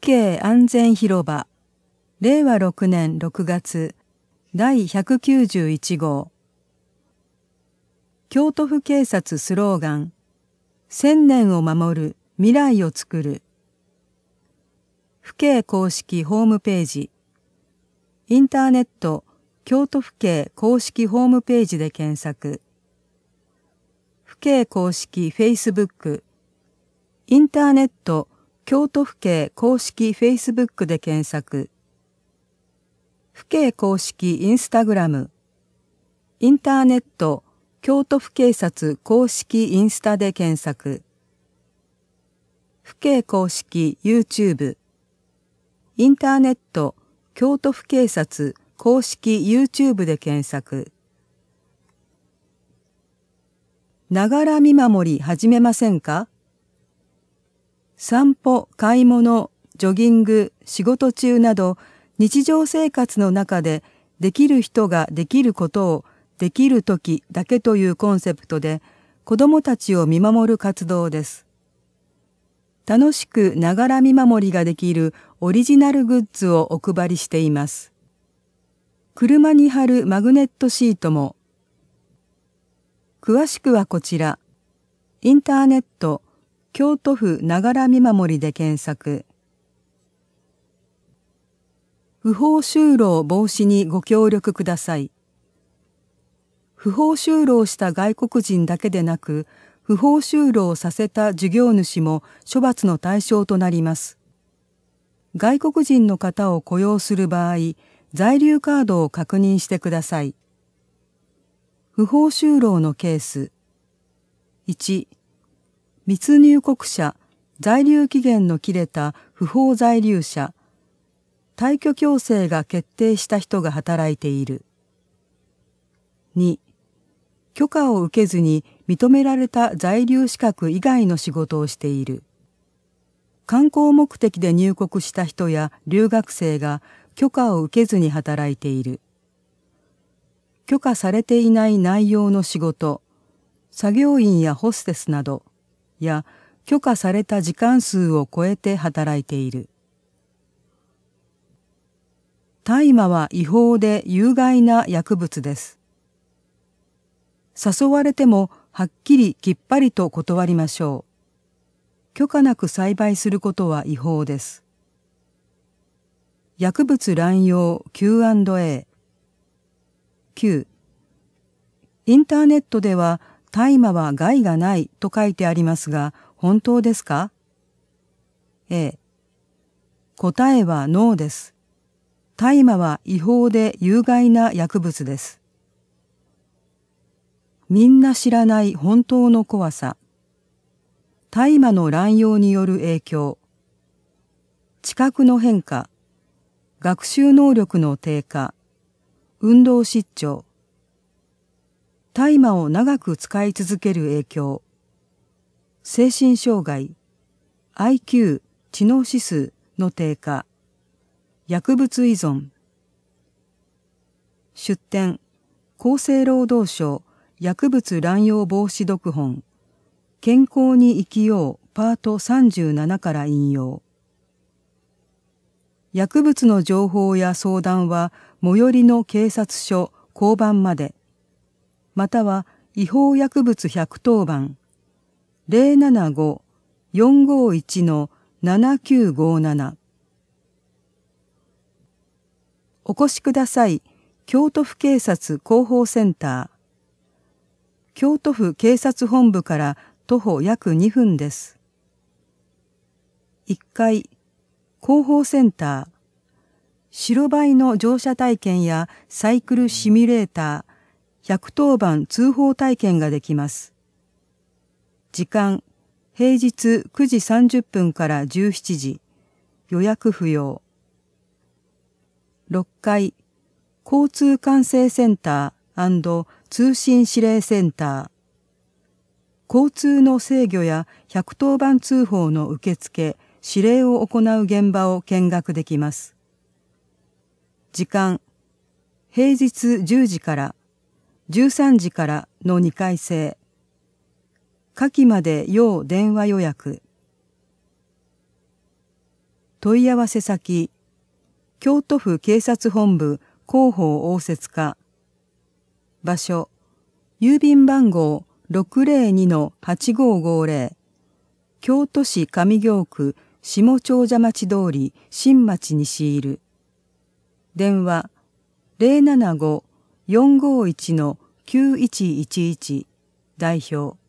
警安全広場令和6年6月第191号京都府警察スローガン1000年を守る未来をつくる府警公式ホームページインターネット京都府警公式ホームページで検索府警公式フェイスブックインターネット京都府警公式フェイスブックで検索府警公式インスタグラムインターネット京都府警察公式インスタで検索府警公式 YouTube インターネット京都府警察公式 YouTube で検索ながら見守り始めませんか？散歩、買い物、ジョギング、仕事中など日常生活の中でできる人ができることをできるときだけというコンセプトで子どもたちを見守る活動です。楽しくながら見守りができるオリジナルグッズをお配りしています。車に貼るマグネットシートも。詳しくはこちら、インターネット京都府ながら見守りで検索。不法就労防止にご協力ください。不法就労した外国人だけでなく、不法就労させた事業主も処罰の対象となります。外国人の方を雇用する場合、在留カードを確認してください。不法就労のケース。1、密入国者、在留期限の切れた不法在留者、退去強制が決定した人が働いている。2、許可を受けずに認められた在留資格以外の仕事をしている。観光目的で入国した人や留学生が許可を受けずに働いている。許可されていない内容の仕事、作業員やホステスなど、や許可された時間数を超えて働いている。大麻は違法で有害な薬物です。誘われてもはっきりきっぱりと断りましょう。許可なく栽培することは違法です。薬物乱用 Q&A。 9. インターネットでは大麻は害がないと書いてありますが、本当ですか？ A。答えはノーです。大麻は違法で有害な薬物です。みんな知らない本当の怖さ。大麻の乱用による影響。知覚の変化。学習能力の低下。運動失調。大麻を長く使い続ける影響。精神障害。IQ、知能指数の低下。薬物依存。出典、厚生労働省薬物乱用防止読本。健康に生きようパート37から引用。薬物の情報や相談は最寄りの警察署交番まで。または違法薬物110番 075-451-7957 お越しください。京都府警察広報センター。京都府警察本部から徒歩約2分です。1階、広報センター。白バイの乗車体験やサイクルシミュレーター、110番通報体験ができます。時間、平日9時30分から17時。予約不要。6階、交通管制センター&通信指令センター。交通の制御や110番通報の受付、指令を行う現場を見学できます。時間、平日10時から13時からの2回制。下記まで要電話予約。 問い合わせ先京都府警察本部広報応接課。場所郵便番号 602-8550 京都市上京区下長者町通り新町西いる。電話 075-451-9111 代表